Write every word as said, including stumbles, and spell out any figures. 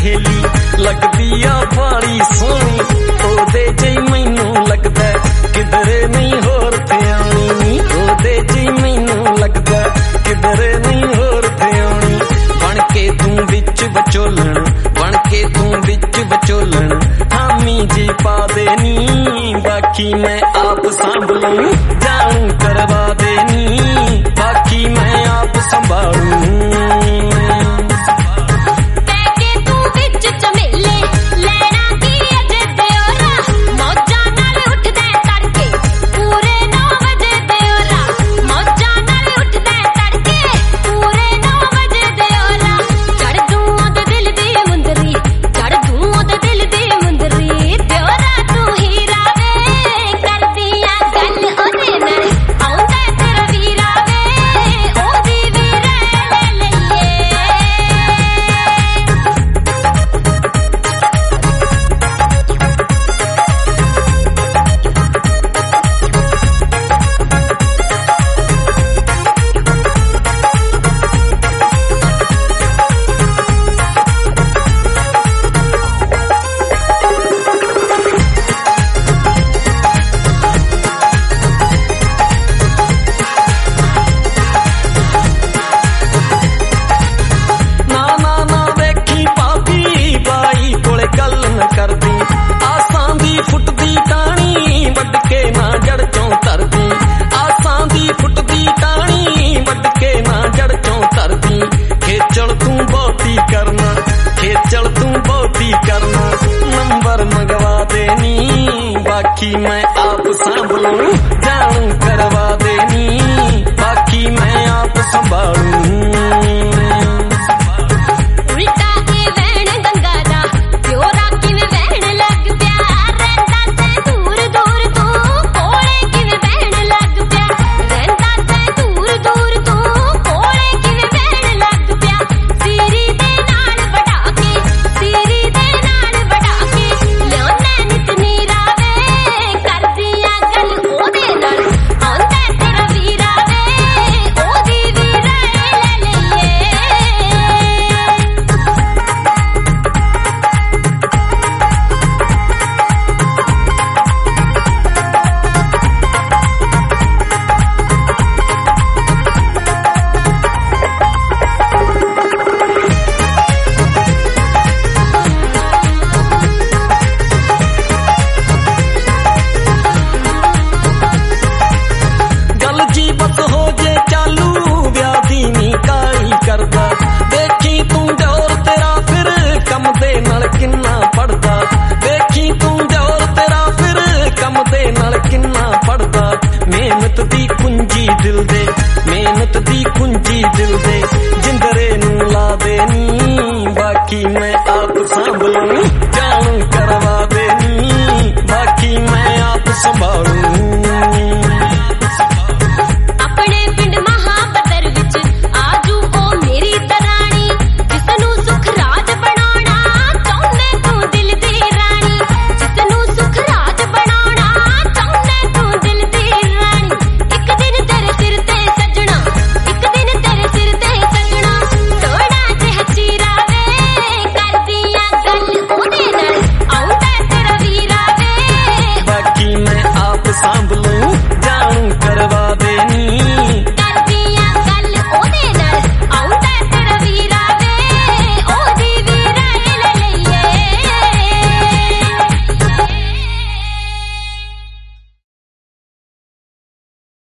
सहेली लगदी आ बाली सोनी ओदे जी मैनू लगदा किधरे नहीं होर ते आनी ओदे जी मैनू लगदा किधरे नहीं होर ते आनी बन के तू विच विचोलन बन के तू विच विचोलन हामी जी पा देनी बाकी मैं आप संभलूं जानू करवा देनी बाकी मैं आप संभालूं बाकी मैं आप संभलूं जानू करवा देनी बाकी मैं आप संभालूं मेहनत दी कुंजी दिल दे मेहनत दी कुंजी दिल दे जिंदरे नू ला देनी बाकी मैं आप संभलूं